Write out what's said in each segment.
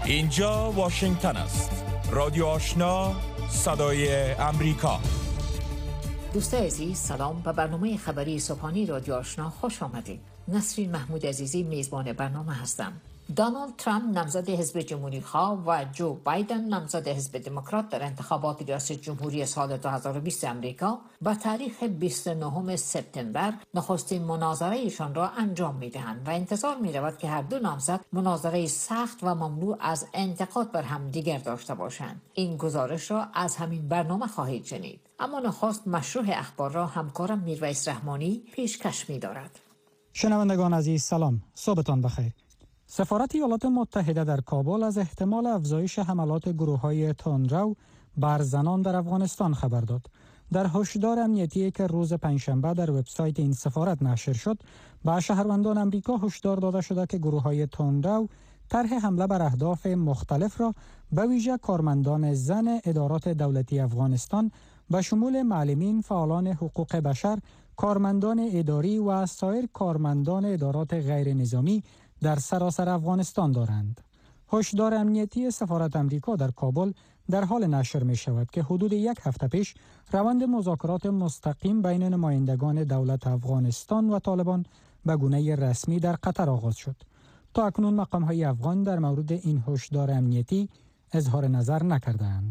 اینجا واشنگتن است. رادیو آشنا، صدای امریکا. دوستان عزیز، سلام. به برنامه خبری صبحانی رادیو آشنا خوش آمدید. نسرین محمود عزیزی میزبان برنامه هستم. دونالد ترامپ نامزد حزب جمهوری‌خواه و جو بایدن نامزد حزب دموکرات در انتخابات ریاست جمهوری سال 2020 امریکا به تاریخ 29 سپتامبر نخستین مناظره‌شان را انجام می‌دهند و انتظار می‌رود که هر دو نامزد مناظره سخت و مملو از انتقاد بر همدیگر داشته باشند. این گزارش را از همین برنامه خواهید شنید. اما نخست مشروع اخبار را همکارم میرویس رحمانی پیشکش می‌دارد. شنوندگان عزیز سلام، صبحتان بخیر. سفارت ایالات متحده در کابل از احتمال افزایش حملات گروه‌های تندرو بر زنان در افغانستان خبر داد. در هشدار امنیتی که روز پنجشنبه در وبسایت این سفارت نشر شد، به شهروندان آمریکا هشدار داده شده که گروه‌های تندرو طرح حمله بر اهداف مختلف را به ویژه کارمندان زن ادارات دولتی افغانستان به شمول معلمین، فعالان حقوق بشر، کارمندان اداری و سایر کارمندان ادارات غیر نظامی در سراسر افغانستان دارند. هشدار امنیتی سفارت آمریکا در کابل در حال نشر می شود که حدود یک هفته پیش روند مذاکرات مستقیم بین نمایندگان دولت افغانستان و طالبان به گونه رسمی در قطر آغاز شد. تا اکنون مقام‌های افغان در مورد این هشدار امنیتی اظهار نظر نکردند.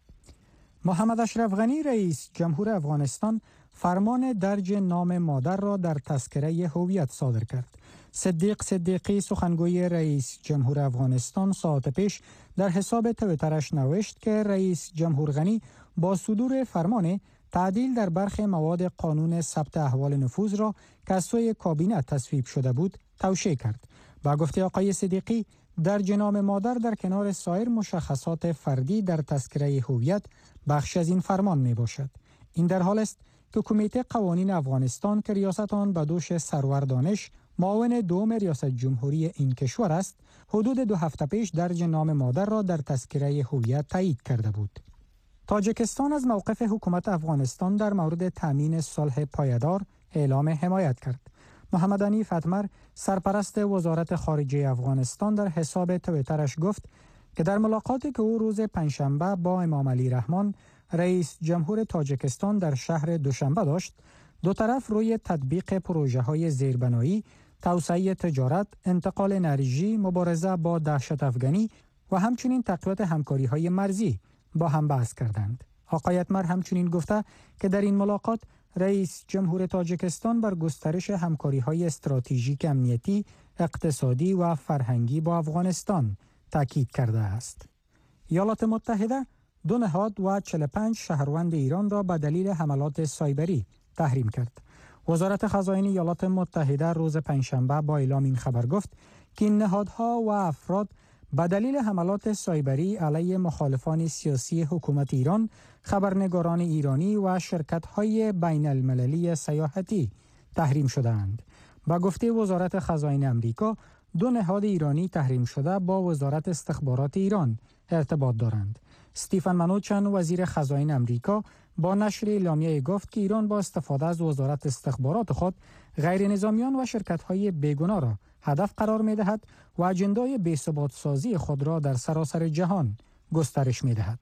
محمد اشرف غنی رئیس جمهور افغانستان فرمان درج نام مادر را در تذکره هویت صادر کرد. صدیق صدیقی سخنگوی رئیس جمهور افغانستان ساعت پیش در حساب توییترش نوشت که رئیس جمهور غنی با صدور فرمان تعدیل در برخی مواد قانون ثبت احوال نفوذ را که از سوی کابینه تصویب شده بود توشیح کرد. با گفته آقای صدیقی، درج نام مادر در کنار سایر مشخصات فردی در تذکره هویت بخش از این فرمان می باشد. این در حال است که کمیته قوانین افغانستان که ریاست آن به دوش سرور دانش معاون دوم ریاست جمهوری این کشور است، حدود 2 هفته پیش درج نام مادر را در تذکره هویت تایید کرده بود. تاجیکستان از موقف حکومت افغانستان در مورد تامین صلح پایدار اعلام حمایت کرد. محمد حنیف اتمر سرپرست وزارت خارجه افغانستان در حساب توییترش گفت که در ملاقاتی که او روز پنجشنبه با امام علی رحمان رئیس جمهور تاجیکستان در شهر دوشنبه داشت، دو طرف روی تطبیق پروژه‌های زیربنایی، توسعه تجارت، انتقال انرژی، مبارزه با دهشت افغانی و همچنین تقویت همکاری‌های مرزی با هم بحث کردند. آقای اتمر همچنین گفته که در این ملاقات رئیس جمهور تاجیکستان بر گسترش همکاری‌های استراتژیک امنیتی، اقتصادی و فرهنگی با افغانستان تاکید کرده است. ایالات متحده 2 نهاد و 45 شهروند ایران را به دلیل حملات سایبری تحریم کرد. وزارت خزائن ایالات متحده روز پنجشنبه با اعلام این خبر گفت که این نهادها و افراد به دلیل حملات سایبری علیه مخالفان سیاسی حکومت ایران، خبرنگاران ایرانی و شرکت‌های بین المللی سیاحتی تحریم شده‌اند. با گفته وزارت خزائن آمریکا، 2 نهاد ایرانی تحریم شده با وزارت استخبارات ایران ارتباط دارند. استیفن منوچن وزیر خزائن آمریکا با نشر اعلامیه گفت که ایران با استفاده از وزارت استخبارات خود غیر نظامیان و شرکت‌های بیگناه را هدف قرار می‌دهد و اجندای بی‌ثبات سازی خود را در سراسر جهان گسترش می‌دهد.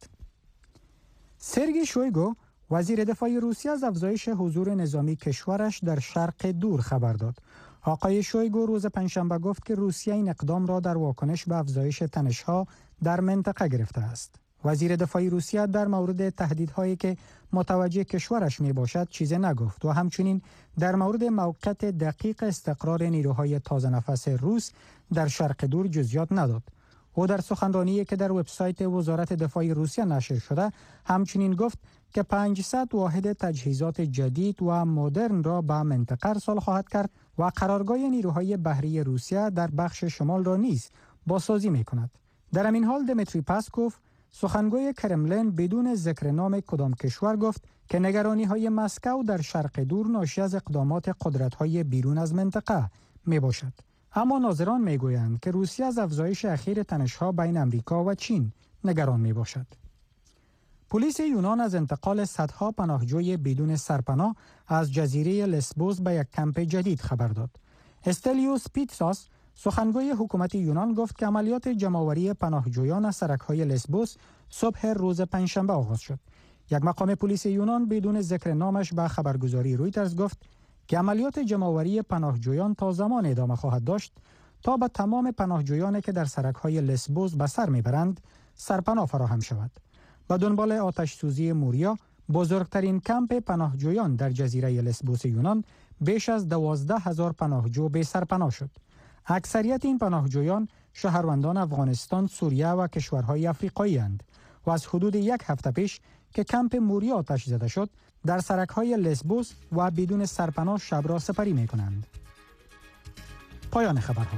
سرگئی شویگو وزیر دفاع روسیه از افزایش حضور نظامی کشورش در شرق دور خبر داد. آقای شویگو روز پنجشنبه گفت که روسیه این اقدام را در واکنش به افزایش تنش‌ها در منطقه گرفته است. وزیر دفاع روسیه در مورد تهدیدهایی که متوجه کشورش می باشد چیزی نگفت و همچنین در مورد موقعیت دقیق استقرار نیروهای تازه نفس روس در شرق دور جزئیات نداد. او در سخنرانی که در وبسایت وزارت دفاع روسیه نشر شده همچنین گفت که 500 واحد تجهیزات جدید و مدرن را به منطقه ارسال خواهد کرد و قرارگاه نیروهای بحری روسیه در بخش شمال را نیز بازسازی می کند. در همین حال دمیتری پاسکوف سخنگوی کرملین بدون ذکر نام کدام کشور گفت که نگرانی‌های مسکو در شرق دور ناشی از اقدامات قدرت‌های بیرون از منطقه می باشد. اما ناظران می گویند که روسیه از افزایش اخیر تنش‌ها بین آمریکا و چین نگران می باشد. پلیس یونان از انتقال صدها پناهجوی بدون سرپناه از جزیره لسبوس به یک کمپ جدید خبر داد. استلیوس پیتساس سخنگوی حکومت یونان گفت که عملیات جمع‌آوری پناهجویان از سرک‌های لسبوس صبح روز پنجشنبه آغاز شد. یک مقام پلیس یونان بدون ذکر نامش به خبرگزاری رویترز گفت که عملیات جمع‌آوری پناهجویان تا زمان ادامه خواهد داشت تا به تمام پناهجویانی که در سرک‌های لسبوس به سر میبرند سرپناه فراهم شود. به دنبال آتش سوزی موریا، بزرگترین کمپ پناهجویان در جزیره لسبوس یونان، بیش از 12,000 پناهجو به سرپناه شد. اکثریت این پناهجویان شهروندان افغانستان، سوریه و کشورهای افریقایی اند و از حدود یک هفته پیش که کمپ موریا آتش زده شد، در سرک‌های لسبوس و بدون سرپناه شب را سپری می‌کنند. پایان خبرها.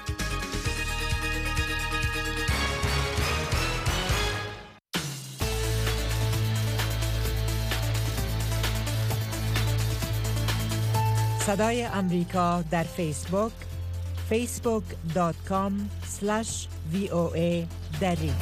صدای امریکا در فیسبوک facebook.com/VOA دری.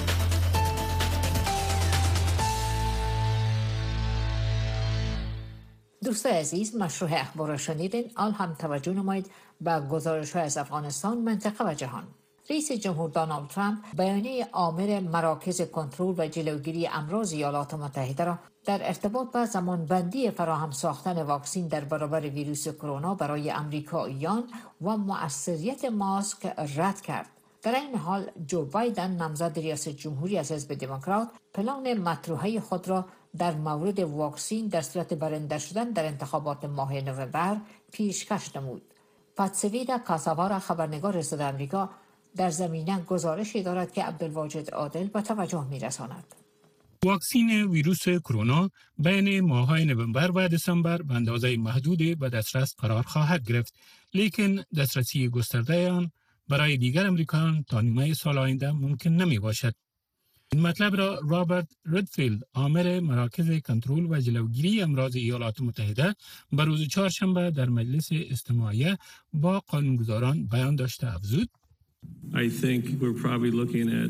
دوستان عزیز، مشروع اخبار را شنیدین. آل هم توجه نمایید به گزارش‌های از افغانستان، منطقه و جهان. رئیس جمهور دونالد ترامپ بیانیه آمر مراکز کنترل و جلوگیری امراض ایالات متحده را در ارتباط با زمانبندی فراهم ساختن واکسن در برابر ویروس کرونا برای آمریکاییان و مؤثریت ماسک رد کرد. در این حال جو بایدن نامزد ریاست جمهوری از حزب دموکرات پلان مطروحه خود را در مورد واکسن در صورت برنده شدن در انتخابات ماه نوامبر پیشکش نمود. پاتسویدا کاساوارا، خبرنگار صدای آمریکا، در زمینه گزارشی دارد که عبدالواجد عادل به توجه می‌رساند. واکسن ویروس کرونا بین ماه‌های نوامبر و دسامبر به اندازه محدود به دسترس قرار خواهد گرفت، لیکن دسترسی گسترده آن برای دیگر امریکایان تا نیمه سال آینده ممکن نمی باشد. این مطلب را رابرت ردفیلد، آمر مراکز کنترل و جلوگیری امراض ایالات متحده، به روز چهارشنبه در مجلس استماعیه با قانونگذاران بیان داشته افزود: I think we're probably looking at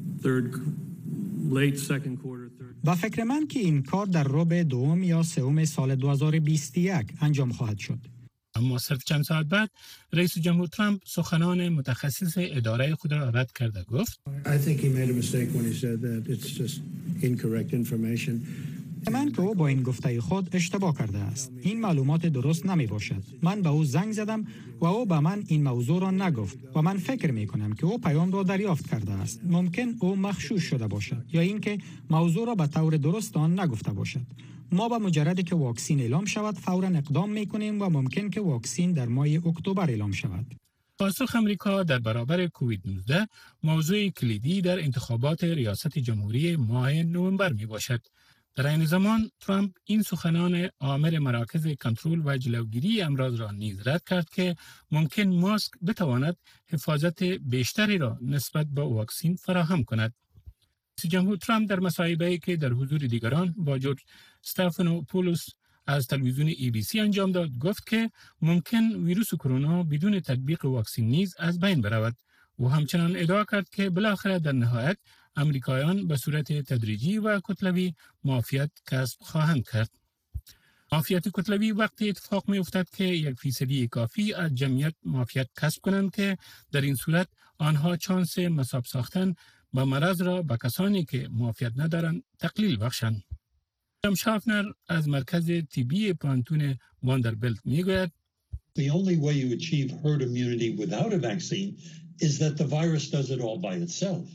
late second quarter. با فکر من که این کار در ربع دوم یا سوم سال 2021 انجام خواهد شد. اما صرف چند ساعت بعد رئیس جمهور ترامپ سخنان متخصص اداره خود را رد کرده گفت: I think he made a mistake when he said that it's just incorrect information. من که او با این گفته خود اشتباه کرده است. این معلومات درست نمی باشد. من به او زنگ زدم و او به من این موضوع را نگفت و من فکر می کنم که او پیام را دریافت کرده است. ممکن او مغشوش شده باشد یا اینکه موضوع را به طور درست آن نگفته باشد. ما به مجردی که واکسن اعلام شود فوراً اقدام می کنیم و ممکن که واکسن در ماه اکتبر اعلام شود. پاسخ امریکا در برابر کووید 19 موضوع کلیدی در انتخابات ریاست جمهوری ماه نوامبر می باشد. در این زمان ترامپ این سخنان آمر مراکز کنترل و جلوگیری امراض را نیز رد کرد که ممکن ماسک بتواند حفاظت بیشتری را نسبت به واکسن فراهم کند. رئیس جمهور ترامپ در مصاحبه‌ای که در حضور دیگران با جورج استفانوپولوس از تلویزیون ABC انجام داد گفت که ممکن ویروس کرونا بدون تطبیق واکسن نیز از بین برود. او همچنان ادعا کرد که بالاخره در نهایت امریکایان به صورت تدریجی و کتلوی معافیت کسب خواهند کرد. معافیت کتلوی وقتی اتفاق می افتد که 1% کافی از جمعیت معافیت کسب کنند که در این صورت آنها چانس مصاب ساختن با مرض را به کسانی که معافیت ندارند تقلیل بخشند. جام شافنر از مرکز طبی پانتون واندربلت می گوید: The only way you achieve herd immunity without a vaccine is that the virus does it all by itself.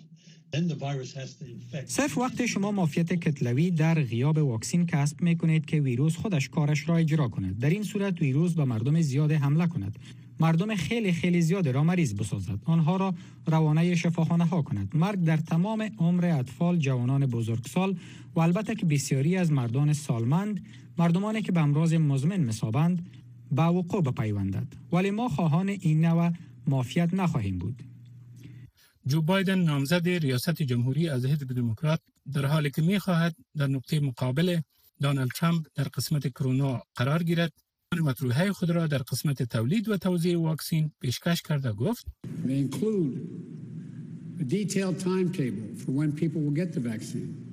صرف وقتی شما معافیت کتلوی در غیاب واکسن کسب میکنید که ویروس خودش کارش را اجرا کند. در این صورت ویروس به مردم زیاد حمله کند. مردم خیلی زیاد را مریض بسازد. آنها را روانه شفاخانه ها کند. مرگ در تمام عمر اطفال، جوانان بزرگسال و البته که بسیاری از مردان سالمند، مردمانی که به امراض مزمن مصابند، به وقوع بپیوندد. ولی ما خواهان این نوع معافیت نخواهیم بود. جو بایدن نامزد ریاست جمهوری از حزب دموکرات در حالی که می‌خواهد در نقطه مقابل دونالد ترامپ در قسمت کرونا قرار گیرد، مطروحه خود را در قسمت تولید و توزیع واکسن پیشکش کرده گفت: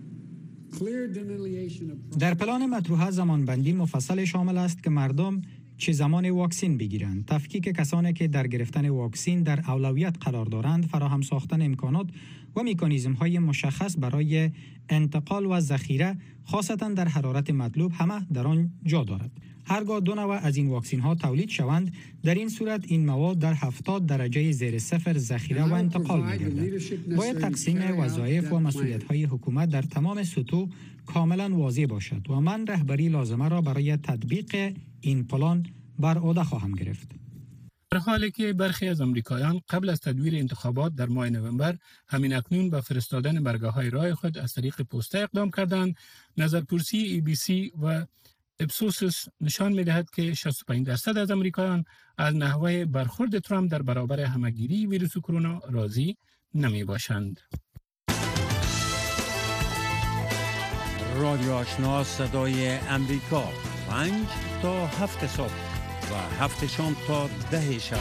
در پلان مطروحه زمانبندی مفصل شامل است که مردم چه زمان واکسین بگیرند، تفکیک کسانی که در گرفتن واکسین در اولویت قرار دارند، فراهم ساختن امکانات و مکانیزم‌های مشخص برای انتقال و ذخیره، خاصتا در حرارت مطلوب، همه در آن جا دارد. هرگاه 2 نوع از این واکسین ها تولید شوند، در این صورت این مواد در 70 درجه زیر صفر ذخیره و انتقال می‌گردد. باید تقسیم وظایف و مسئولیت‌های حکومت در تمام سطوح کاملا واضح باشد و من رهبری لازمه را برای تطبیق این پلان بر عهده خواهم گرفت. در حالی که برخی از آمریکایان قبل از تدویر انتخابات در ماه نوامبر همین اکنون به فرستادن برگه‌های رای خود از طریق پسته اقدام کردند، نظرپرسی ABC و اپسوس نشان می‌دهد که 65% از آمریکایان از نحوه برخورد ترامپ در برابر همه‌گیری ویروس کرونا راضی نمی‌باشند. رادیو آشنا صدای امریکا 5 تا 7 صبح و 7 شام تا 10 شب.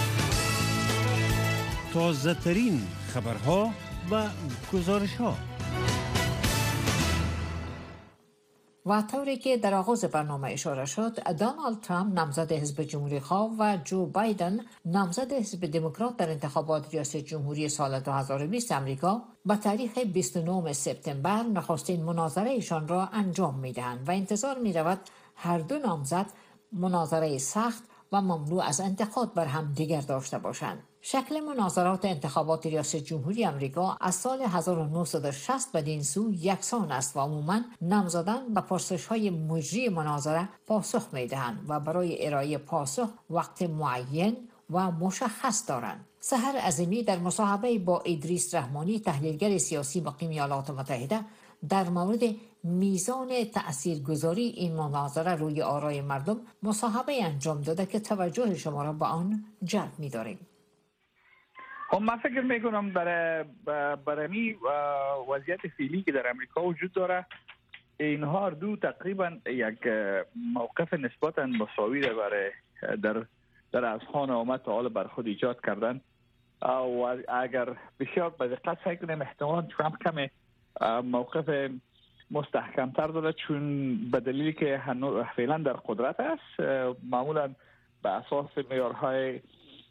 تازه ترین خبرها و گزارش‌ها. و طوری که در آغاز برنامه اشاره شد، دونالد ترامپ نامزد حزب جمهوری‌خواه و جو بایدن نامزد حزب دموکرات در انتخابات ریاست جمهوری سال 2020 امریکا با تاریخ 29 سپتامبر نخستین مناظره‌شان را انجام می‌دهند و انتظار می‌رود هر دو نامزد مناظره سخت و ممنوع از انتقاد بر هم دیگر داشته باشند. شکل مناظرات انتخابات ریاست جمهوری امریکا از سال 1960 بدین سو یکسان است و عموماً نامزدان به پرسش‌های مجری مناظره پاسخ می‌دهند و برای ارائه پاسخ وقت معین و مشخص دارند. سحر عظیمی در مصاحبه با ادریس رحمانی، تحلیلگر سیاسی مقیم ایالات متحده، در مورد میزان تأثیرگذاری این مناظره روی آرای مردم مصاحبه انجام داده که توجه شما را به آن جلب می‌داریم. من فکر میکنم برای وضعیت فعلی که در امریکا وجود داره، اینها دو تقریبا یک موقف نسبتا مساوی در اذهان عامه تا حال بر خود ایجاد کردن و اگر بسیار به دقت فکر کنیم احتمال ترامپ کم موقف مستحکمتر داره، چون به دلیلی که فعلا در قدرت است، معمولا به اساس معیارهای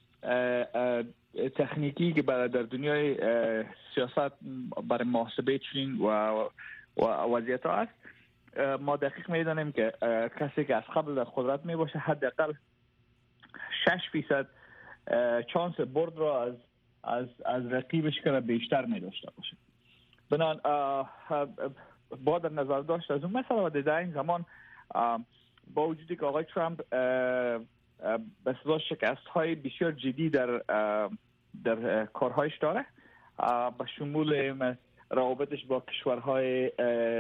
تکنیکی که در دنیای سیاست برای محاسبه چنین و وضعیت ها است، ما دقیق میدانیم که کسی که از قبل در قدرت می باشه حداقل 6% چانس برد را از رقیبش که بیشتر می داشته باشه. بنان با در نظر داشت از اون مثلا و در این زمان با وجودی که آقای ترامپ به صدا شکست های بسیار جدی در کارهایش داره، به شمول روابطش با کشورهای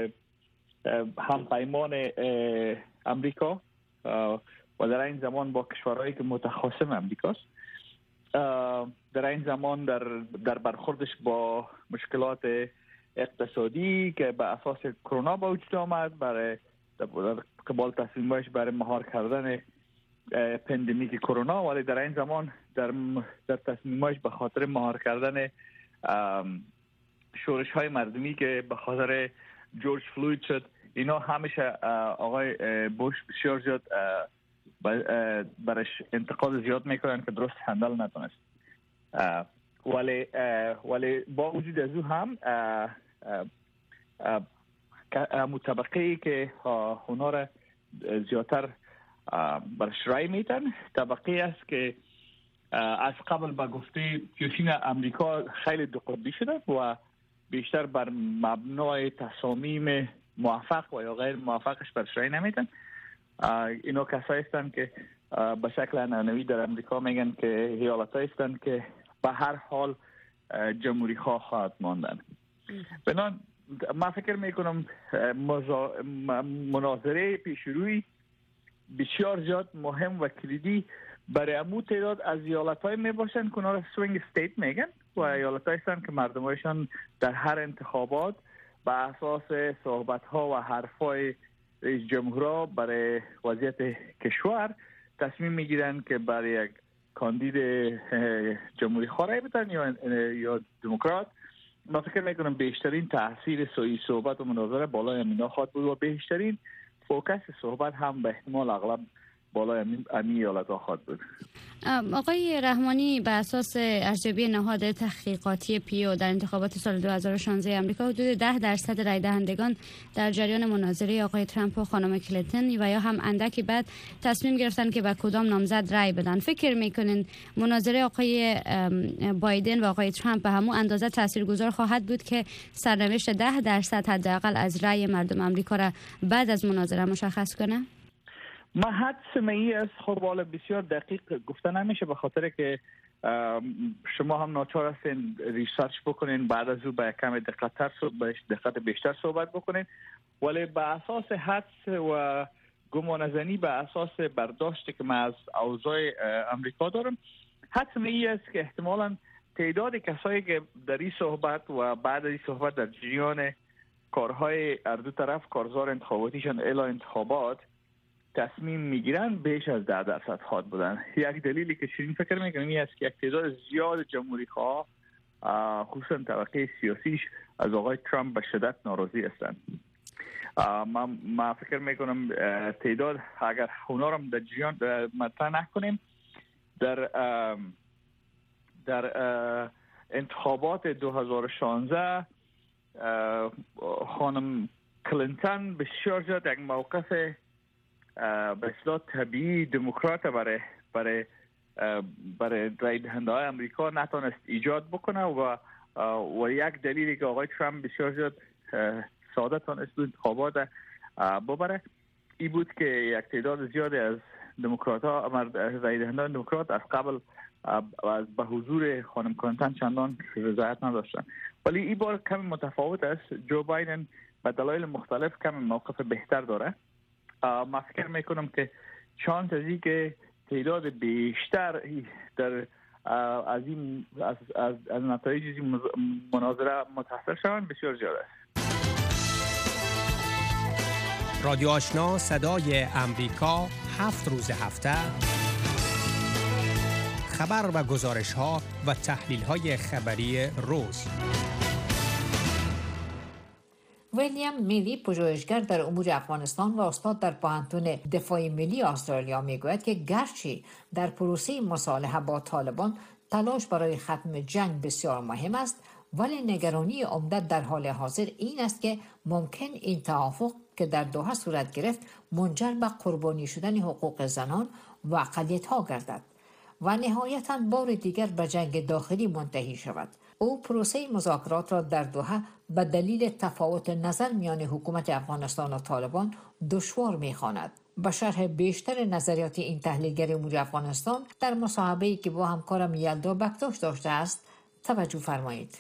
همپیمان امریکا و در این زمان با کشورهایی که متخاصم امریکاست، در این زمان در برخوردش با مشکلات اقتصادی که به اساس کرونا با وجود آمد، برای قبال تصمیمش برای مهار کردن پندمیک کرونا، ولی در این زمان در تصمیمش به خاطر مهار کردن شورش های مردمی که به خاطر جورج فلوید شد، اینا همیشه آقای بوش بسیار زیاد برش انتقاد زیاد میکنن که درست هندل نتونست. ولی با وجود از او هم طبقه‌ای که اونا را زیادتر برش رای میتن، طبقه است که از قبل با گفته پیشین امریکا خیلی دو قطبی شده و بیشتر بر مبنای تصامیم موفق و یا غیر موفقش برش رای نمیتن. اینا کسایی هستند که به شکل عنعنوی در امریکا میگن که ایالت‌هایی هستند که به هر حال جمهوری خواه خواهد ماندن. بنابراین من فکر میکنم مناظره پیشروی بسیار زیاد مهم و کلیدی برای امو تعداد از ایالت‌های میباشن که اونا را سوینگ استیت میگن و ایالت‌هایی هستند که مردمایشان در هر انتخابات به اساس صحبت‌ها و حرف‌های رئیس جمهورها برای وضعیت کشور تصمیم میگیرن که برای یک کاندید جمهوری خواه رای بدن یا دموکرات. من فکر میکنم بیشترین تاثیر صحبت و مناظره بالای همینا خواهد بود و بیشترین فوکس صحبت هم به احتمال اغلب بالای همین ایالت‌ها خواهد بود. آقای رحمانی، به اساس ارزیابی نهاد تحقیقاتی پیو در انتخابات سال 2016 آمریکا حدود 10% رای دهندگان در جریان مناظره آقای ترامپ و خانم کلینتون و یا هم اندکی بعد تصمیم گرفتن که به کدام نامزد رای بدن. فکر میکنین مناظره آقای بایدن و آقای ترامپ به همون اندازه تاثیرگذار خواهد بود که سرنوشت 10% حداقل از رای مردم آمریکا را بعد از مناظره مشخص کنه؟ ما حدس می است، خب والا بسیار دقیق گفته نمیشه، به خاطر که شما هم ناچار هستین ریسرچ بکنین، بعد از او به کم دقت بیشتر صحبت بکنین، ولی به اساس حدس و گمانه‌زنی، به اساس برداشتی که من از اوضاع امریکا دارم، حدس می است که احتمالاً تعداد کسایی که در این صحبت و بعد از این صحبت در جریان کارهای دو طرف، کارزار انتخاباتیشان الی انتخابات تصمیم میگیرن، بیش از 10% خواهد بودن. یک دلیلی که شیرین فکر میکنم این است که یک تعداد زیاد جمهوری خواه، خصوصا طبقه سیاسیش، از آقای ترامپ به شدت ناراضی هستند. ما فکر میکنم تعداد اگر اونا رو در جریان مطرح نکنیم، در انتخابات 2016 خانم کلینتون بسیار زیاد یک موقف به اصطلاح طبیعی دموکرات برای رای دهنده های امریکا نتونست ایجاد بکنه و یک دلیلی که آقای ترامپ بسیار زیاد ساده تونست انتخابات ببره این بود که یک تعداد زیادی از دموکرات ها، رای دهنده دموکرات از قبل از به حضور خانم کلینتون چندان رضایت نداشتن، ولی این بار کمی متفاوت است. جو بایدن به دلایل مختلف کمی موقف بهتر داره. ما فکر میکنم که شانس از این که تعداد بیشتر در از نتایج این مناظره متاثر شوند بسیار زیاد است. رادیو آشنا صدای امریکا 7 روز هفته خبر و گزارش ها و تحلیل های خبری روز. ویلیام میلی، پژوهشگر در امور افغانستان و استاد در پوهنتون دفاع ملی استرالیا، میگوید که گرچه در پروسه مصالحه با طالبان تلاش برای ختم جنگ بسیار مهم است، ولی نگرانی عمده در حال حاضر این است که ممکن این توافق که در دوحه صورت گرفت منجر به قربانی شدن حقوق زنان و اقلیت‌ها گردد و نهایتاً بار دیگر به جنگ داخلی منتهی شود. او پروسه مذاکرات را در دوحه به دلیل تفاوت نظر میان حکومت افغانستان و طالبان دشوار می‌خواند. به شرح بیشتر نظریات این تحلیلگر امور افغانستان در مصاحبه‌ای که با همکارم یلدا بکتاش داشته است توجه فرمایید.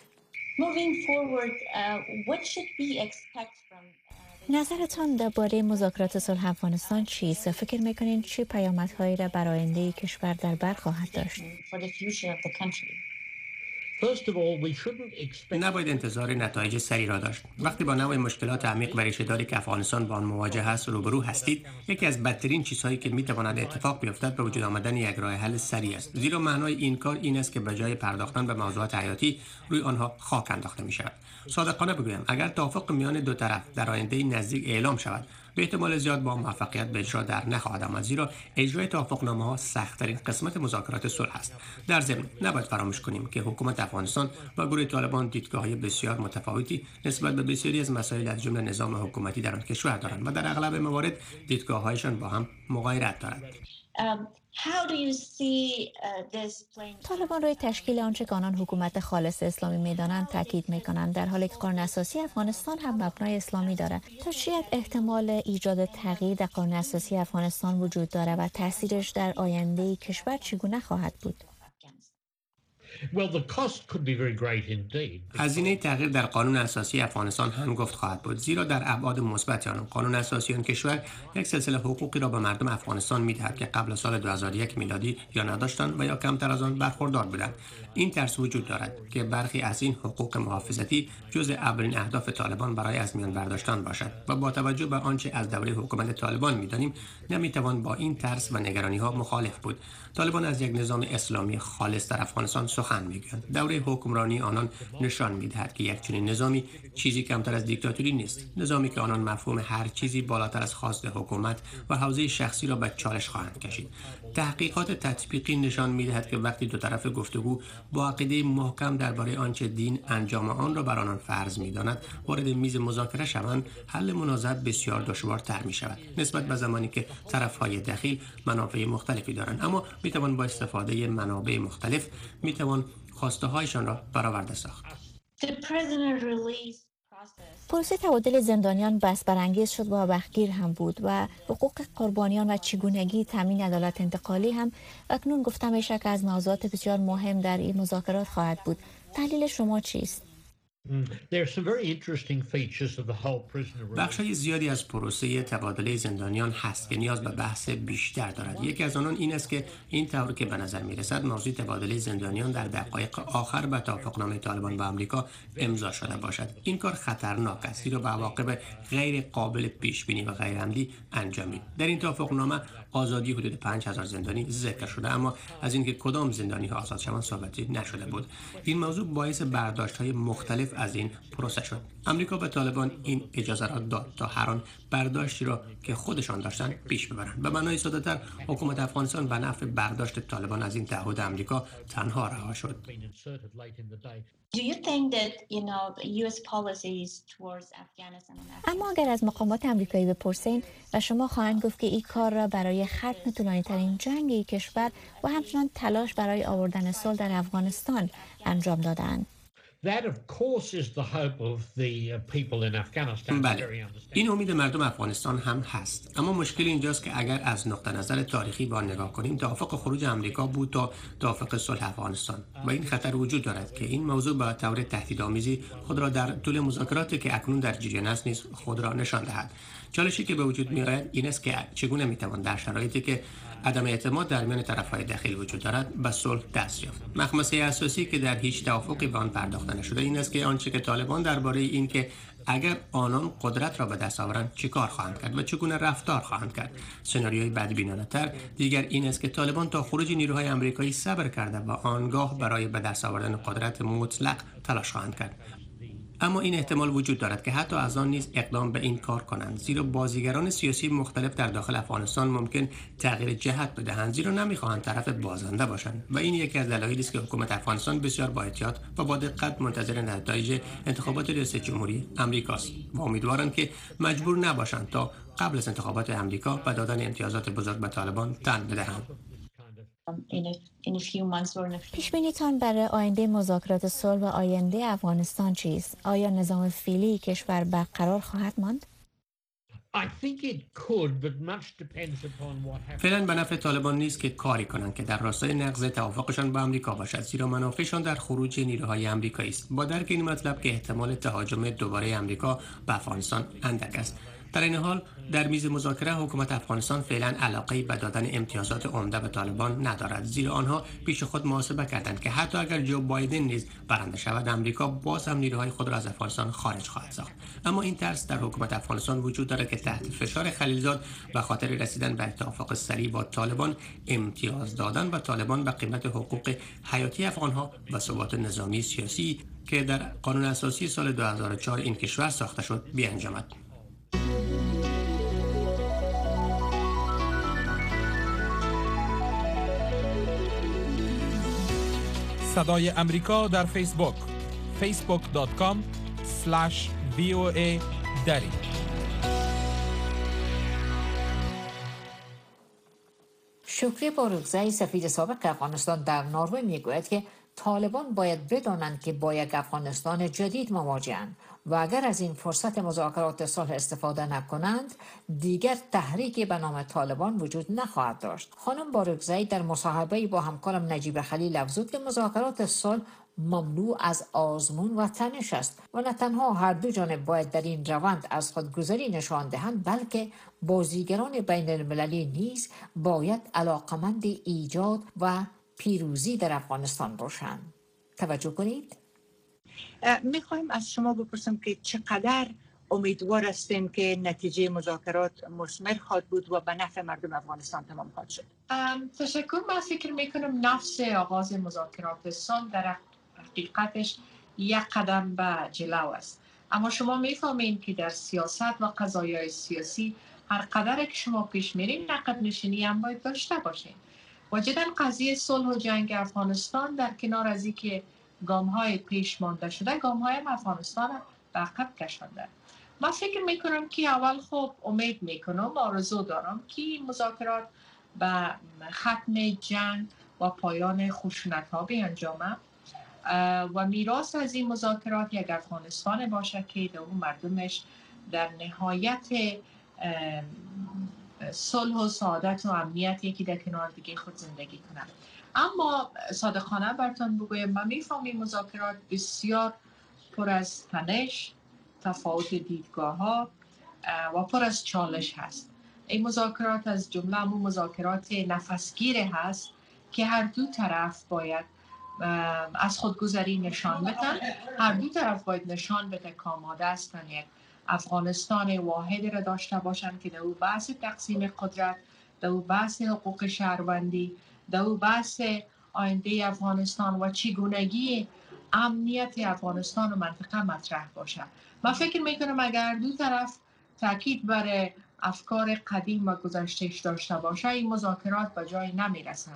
نظرتان درباره مذاکرات صلح افغانستان چیست؟ فکر می‌کنید چه پیامدهایی را برای آینده کشور در بر خواهد داشت؟ نباید انتظار نتایج سریع را داشت. وقتی با نوع مشکلات عمیق و ریشه‌داری که افغانستان با آن مواجه است روبرو هستید، یکی از بدترین چیزهایی که می‌تواند اتفاق بیفتد به وجود آمدن یک راه حل سریع است. زیرا معنای این کار این است که به جای پرداختن به موضوعات حیاتی روی آنها خاک انداخته می‌شود. صادقانه بگویم اگر توافق میان دو طرف در آینده نزدیک اعلام شود، به احتمال زیاد با موفقیت به اجرا در نخواهد آمد، زیرا اجرای توافقنامه‌ها سخت‌ترین قسمت مذاکرات صلح است. در ضمن نباید فراموش کنیم که حکومت افغانستان و گروه طالبان دیدگاه‌های بسیار متفاوتی نسبت به بسیاری از مسائل از جمله نظام حکومتی در آن کشور دارند و در اغلب موارد دیدگاه‌هایشان با هم مغایرت دارد. طالبان روی تشکیل آنچه که آنان حکومت خالص اسلامی می‌دانند تاکید می‌کنند، در حالی که قانون اساسی افغانستان هم مبنای اسلامی دارد. تا چه حد احتمال ایجاد تغییر در قانون اساسی افغانستان وجود دارد و تاثیرش در آینده کشور چگونه خواهد بود؟ هزینه تغییر در قانون اساسی افغانستان هنگفت خواهد بود، زیرا در ابعاد مثبت آن قانون اساسی آن کشور یک سلسله حقوقی را به مردم افغانستان می‌دهد که قبل از سال 2001 میلادی یا نداشتند و یا کمتر از آن برخوردار بودند. این ترس وجود دارد که برخی از این حقوق محافظتی جزء اولین اهداف طالبان برای از میان برداشتن باشد و با توجه به آنچه از دوره حکومت طالبان می‌دانیم نمی‌توان با این ترس و نگرانی‌ها مخالف بود. طالبان از یک نظام اسلامی خالص در افغانستان سخن میگویند. دوره حکمرانی آنان نشان میدهد که یک چنین نظامی چیزی کمتر از دیکتاتوری نیست، نظامی که آنان مفهوم هر چیزی بالاتر از خواست حکومت و حوزه شخصی را به چالش خواهند کشید. تحقیقات تطبیقی نشان میدهد که وقتی دو طرف گفتگو با عقیده محکم درباره آنچه دین انجام آن را بر آنان فرض می‌داند وارد میز مذاکره شوند، حل منازعات بسیار دشوارتر می‌شود نسبت به زمانی که طرف‌های دخیل منافع مختلفی دارند، اما می‌توان با استفاده منابع مختلف می‌توان خواسته‌هایشان را برآورده ساخت. پروسه تبادل زندانیان بس برانگیز شد و وقتگیر هم بود و حقوق قربانیان و چگونگی تامین عدالت انتقالی هم اکنون گفته میشه که از موضوعات بسیار مهم در این مذاکرات خواهد بود. تحلیل شما چیست؟ بخش‌های زیادی از پروسه تبادله زندانیان هست که نیاز به بحث بیشتر دارد. یکی از آنان این است که این طور که به نظر می‌رسد موضوع تبادله زندانیان در دقایق آخر به توافقنامه طالبان با آمریکا امضا شده باشد. این کار خطرناک است زیرا به عواقب غیر قابل پیش‌بینی و غیر عمدی انجامید. در این توافقنامه آزادی حدود 5000 زندانی ذکر شده، اما از اینکه کدام زندانی‌ها آزاد شوند صحبتی نشده بود. این موضوع باعث برداشت‌های مختلف از این پروسه شد. امریکا به طالبان این اجازه را داد تا هر آن برداشتی را که خودشان داشتند پیش ببرند. به معنای ساده‌تر حکومت افغانستان به نفع برداشت طالبان از این تعهد امریکا تنها رها شد. اما اگر از مقامات امریکایی بپرسین و شما خواهند گفت که این کار را برای ختم طولانی‌ترین جنگ این کشور و همچنان تلاش برای آوردن صلح در افغانستان انجام دادند. بله، این امید مردم افغانستان هم هست، اما مشکل اینجاست که اگر از نقطه نظر تاریخی با نگاه کنیم، توافق خروج امریکا بود تا توافق صلح افغانستان و این خطر وجود دارد که این موضوع به طور تهدیدآمیزی خود را در طول مذاکراتی که اکنون در جریان است نیز خود را نشان دهد. چالشی که به وجود می‌آید این است که چگونه می‌توان در شرایطی که عدم اعتماد در میان طرف‌های داخل وجود دارد به صلح دست یافت. مخمسه اساسی که در هیچ توافقی به آن پرداخته نشده این است که آنچه که طالبان درباره این که اگر آنان قدرت را به دست آورند چیکار خواهند کرد و چگونه رفتار خواهند کرد. سناریوی بدبینانه‌تر دیگر این است که طالبان تا خروج نیروهای آمریکایی صبر کرده و آنگاه برای به دست آوردن قدرت مطلق تلاش خواهند کرد. اما این احتمال وجود دارد که حتی از آن نیز اقدام به این کار کنند، زیرا بازیگران سیاسی مختلف در داخل افغانستان ممکن تغییر جهت بدهند، زیرا نمیخواهند طرف بازنده باشند و این یکی از دلایلی است که حکومت افغانستان بسیار با احتیاط و با دقت منتظر نتایج انتخابات ریاست جمهوری امریکاست و امیدوارند که مجبور نباشند تا قبل از انتخابات امریکا به دادن امتیازات بزرگ به طالبان تن بدهند. پیش‌بینی‌تان برای آینده مذاکرات صلح و آینده افغانستان چیست؟ آیا نظام فعلی کشور برقرار خواهد ماند؟ فعلا به نفع طالبان نیست که کاری کنند که در راستای نقض توافقشان با آمریکا باشد، زیرا منافعشان در خروج نیروهای آمریکایی است. با درک این مطلب که احتمال تهاجم دوباره آمریکا به افغانستان اندک است. در این حال در میز مذاکره حکومت افغانستان فعلا علاقه به دادن امتیازات عمده به طالبان ندارد، زیرا آنها پیش خود محاسبه کردند که حتی اگر جو بایدن نیز برنده شود آمریکا باز هم نیروهای خود را از افغانستان خارج خواهد ساخت. اما این ترس در حکومت افغانستان وجود دارد که تحت فشار خلیلزاد به خاطر رسیدن به توافق سریع با طالبان امتیاز دادن به طالبان به قیمت حقوق حیاتی افغانها و ثبات نظامی سیاسی که در قانون اساسی سال 2004 این کشور ساخته شد بیانجامد. صدای امریکا در فیسبوک facebook.com/VOA دری. شکری باروکزئی سفیر سابق افغانستان در نروژ میگوید که طالبان باید بدانند که با یک افغانستان جدید مواجهند و اگر از این فرصت مذاکرات صلح استفاده نکنند دیگر تحریکی به نام طالبان وجود نخواهد داشت. خانم باروکزئی در مصاحبه‌ای با همکارم نجیب خلیل افزود که مذاکرات صلح مملو از آزمون و تنش است و نه تنها هر دو جانب باید در این روند از خودگذری نشان دهند بلکه بازیگران بین المللی نیز باید علاقمند ایجاد و پیروزی در افغانستان باشند. توجه کنید. میخوایم از شما بپرسم که چقدر امیدوار هستیم که نتیجه مذاکرات مثمر خواهد بود و به نفع مردم افغانستان تمام خواهد شد. تشکر. من فکر میکنم نفس آغاز مذاکرات صلح در حقیقتش یک قدم به جلو است، اما شما میفهمین که در سیاست و قضایای سیاسی هر قدر که شما پیش میرین عقب نشینی هم باید داشته باشین. و جدا قضیه صلح و جنگ افغانستان در کنار از اینکه گام‌های پیش مانده شده، گام‌های افغانستان به عقب کشانده. من فکر میکنم که اول خب امید میکنم، آرزو دارم که مذاکرات به ختم جنگ و پایان خشونت‌ها بیانجامه و میراث از این مذاکرات یک افغانستان باشه که در اون مردمش در نهایت صلح و سعادت و امنیت یکی در کنار دیگه خود زندگی کنن. اما صادقانه براتون بگویم من میفهمم مذاکرات بسیار پر از تنش، تفاوت دیدگاه ها و پر از چالش هست. این مذاکرات از جمله همون مذاکرات نفسگیر هست که هر دو طرف باید از خودگذری نشان بدن، هر دو طرف باید نشان بده که آماده هستن یک افغانستان واحد را داشته باشن که در او بحث تقسیم قدرت، در او بحث حقوق شهروندی، در او بحث آینده افغانستان و چگونگی امنیت افغانستان و منطقه مطرح باشه. من فکر میکنم اگر دو طرف تاکید بر افکار قدیم و گذشتهش داشته باشه این مذاکرات به جای نمیرسن.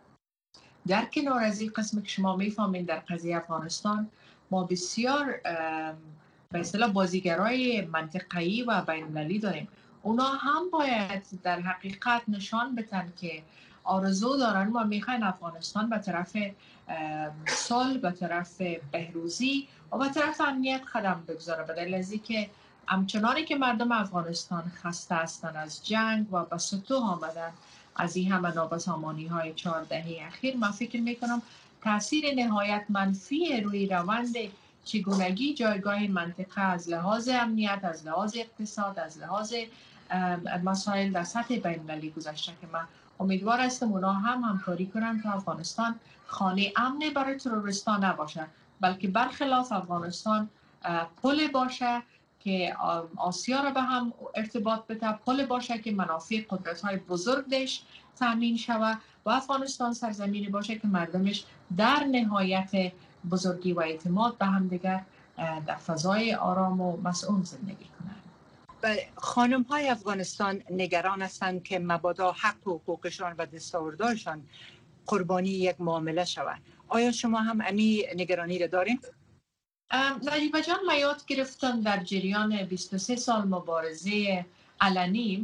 در کنار از این قسم که شما میفهمین در قضیه افغانستان ما بسیار به اصطلاح بازیگرای منطقه‌ای و بین‌المللی داریم. اونا هم باید در حقیقت نشان بدن که آرزو دارن و میخواین افغانستان به طرف صلح، به طرف بهروزی و به طرف امنیت قدم بگذاره. به دلیل از اینکه همچنانی که مردم افغانستان خسته هستند از جنگ و به سطوح آمدن از این همه نابسامانی‌های 4 دهه اخیر، من فکر میکنم تاثیر نهایت منفی روی روند چگونگی جایگاه منطقه از لحاظ امنیت، از لحاظ اقتصاد، از لحاظ مسائل در سطح بین‌المللی گذشته که من امیدوار هستم اونا هم همکاری کنن تا افغانستان خانه امن برای تروریستان نباشه، بلکه برخلاف افغانستان پل باشه که آسیا را به هم ارتباط بده، پل باشه که منافع قدرت‌های بزرگش تامین شود و افغانستان سرزمینی باشه که مردمش در نهایت بزرگی و اعتماد به هم دیگر در فضای آرام و مسئول زندگی کنند. خانم های افغانستان نگران هستند که مبادا حق و حقوقشان و دستاوردهایشان قربانی یک معامله شود. آیا شما هم امی نگرانی را دارین؟ نجیبه جان، من یاد گرفتم در جریان 23 سال مبارزه علنی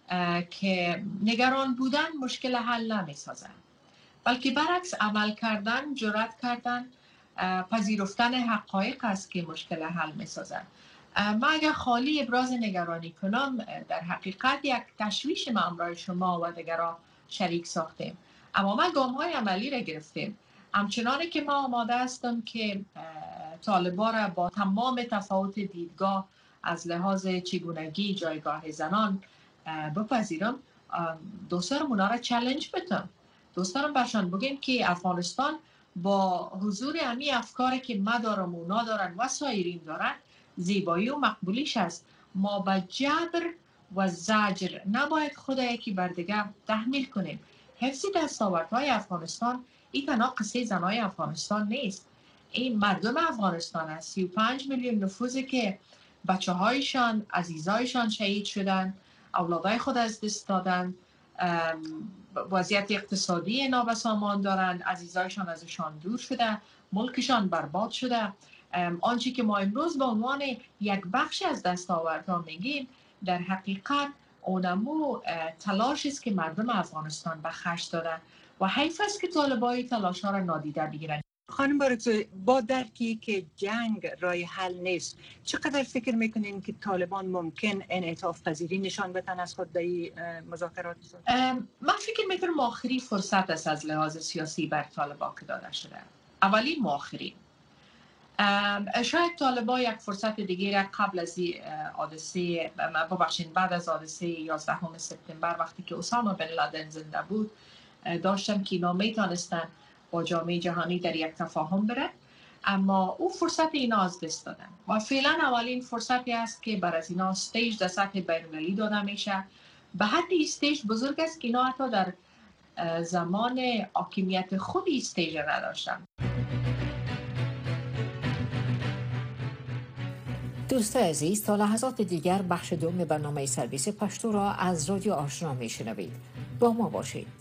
که نگران بودن مشکل حل نمی سازن، بلکه برعکس عمل کردن، جرأت کردن، پذیرفتن حقایق است که مشکل حل می سازن. من اگر خالی ابراز نگرانی کنم در حقیقت یک تشویش ما امرای شما و دیگران شریک ساختیم، اما ما گام‌های عملی را گرفتیم. همچنانی که ما آماده هستم که طالبان را با تمام تفاوت دیدگاه از لحاظ چگونگی جایگاه زنان بپذیرم، دوستانم اونا را چالش بدم. دوستانم برشان بگیم که افغانستان با حضور امی افکاری که ما دارم و اونا دارن و سایرین دارن زیبایی و مقبولیش است. ما با جبر و زجر نباید خدایی که بر دیگر تحمیل کنیم. حفظ دستاوردهای افغانستان این تنها قصه زنای افغانستان نیست، این مردم افغانستان است. 35 میلیون نفوذی که بچه هایشان، عزیزایشان شهید شدن، اولادای خود از دست دادن، وضعیت اقتصادی نابسامان دارند، عزیزایشان ازشان دور شده، ملکشان برباد شده. آنچه که ما امروز به عنوان یک بخش از دستاوردها میگیم در حقیقت اونمو تلاش است که مردم افغانستان به خرج دادن و حیف است که طالبای تلاش ها را نادیده بگیرن. خانم بارکزئی، با درکی که جنگ راه حل نیست، چقدر فکر میکنین که طالبان ممکن انعطاف پذیری نشان بدن از خود در مذاکرات؟ من فکر میکنم آخری فرصت است از لحاظ سیاسی بر طالبان که داده شده، اولین و آخرین. شاید طالبان یک فرصت دیگه را قبل از حادثه، بعد از حادثه 11 سپتامبر وقتی که اسامه بن لادن زنده بود داشتن که اینا میتونستن با جامعه جهانی در یک تفاهم بره. اما او فرصت اینا از دست دادن و فعلا اولین فرصتی است که بر از اینا استیج در سطح بین‌المللی داده میشه. به حد استیج بزرگ است که اینا حتی در زمان حاکمیت خود استیج نداشتن. دوستان عزیز، تا لحظات دیگر بخش دوم برنامه سرویس پشتو را از رادیو آشنا میشنوید. با ما باشید.